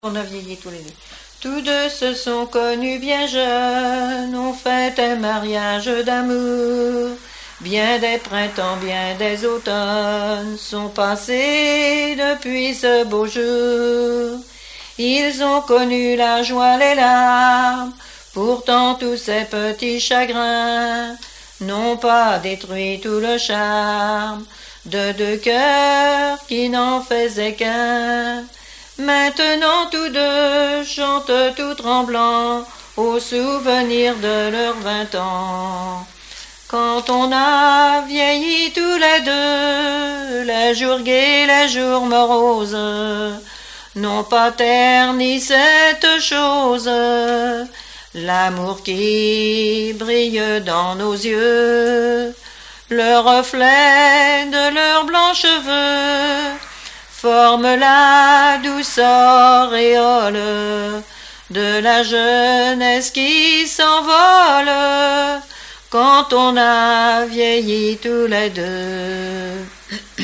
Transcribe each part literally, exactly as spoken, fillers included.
On a vieilli tous les deux. Tous deux se sont connus bien jeunes, ont fait un mariage d'amour. Bien des printemps, bien des automnes sont passés depuis ce beau jour. Ils ont connu la joie, les larmes, pourtant tous ces petits chagrins n'ont pas détruit tout le charme de deux cœurs qui n'en faisaient qu'un. Maintenant tous deux chantent tout tremblants au souvenir de leurs vingt ans. Quand on a vieilli tous les deux, les jours gais, les jours moroses, n'ont pas terni cette chose, l'amour qui brille dans nos yeux, le reflet de leurs blancs cheveux, forme la douce auréole de la jeunesse qui s'envole quand on a vieilli tous les deux.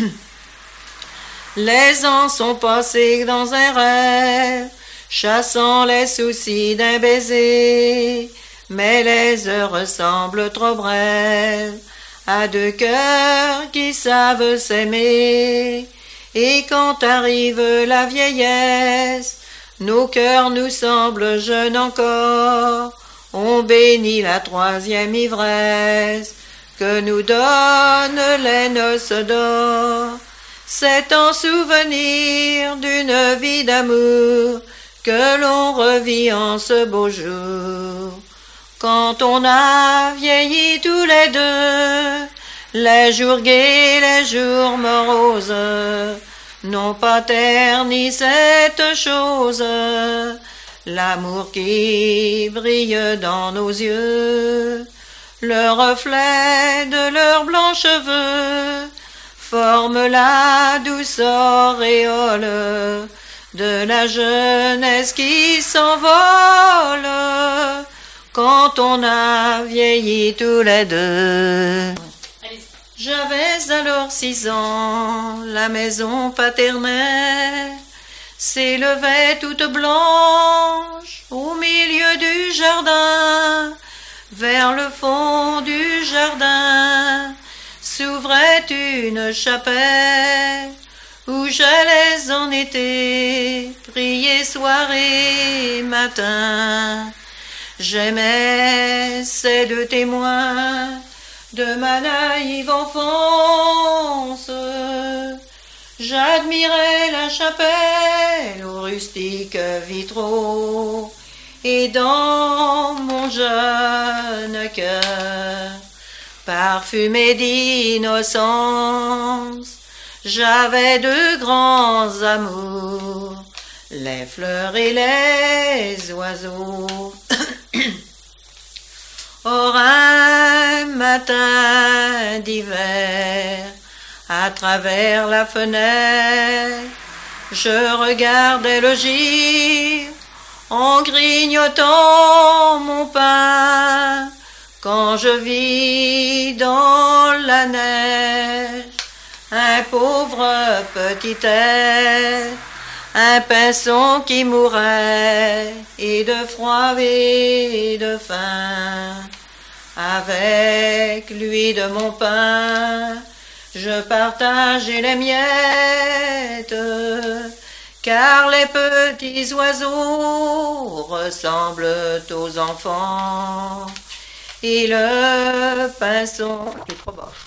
Les ans sont passés dans un rêve, chassant les soucis d'un baiser, mais les heures ressemblent trop brèves à deux cœurs qui savent s'aimer. Et quand arrive la vieillesse, nos cœurs nous semblent jeunes encore. On bénit la troisième ivresse que nous donnent les noces d'or. C'est en souvenir d'une vie d'amour que l'on revit en ce beau jour. Quand on a vieilli tous les deux, les jours gais, les jours moroses, n'ont pas terni cette chose, l'amour qui brille dans nos yeux, le reflet de leurs blancs cheveux, forme la douce auréole de la jeunesse qui s'envole quand on a vieilli tous les deux. J'avais alors six ans, la maison paternelle s'élevait toute blanche au milieu du jardin. Vers le fond du jardin s'ouvrait une chapelle où j'allais en été prier soir et matin. J'aimais ces deux témoins de ma naïve enfance. J'admirais la chapelle aux rustiques vitraux, et dans mon jeune cœur, parfumé d'innocence, j'avais de grands amours, les fleurs et les oiseaux. Or un matin d'hiver, à travers la fenêtre, je regardais le givre en grignotant mon pain, quand je vis dans la neige un pauvre petit être, un pinson qui mourait, et de froid et de faim. Avec lui de mon pain, je partageais les miettes, car les petits oiseaux ressemblent aux enfants. Et le pinson est trop bas.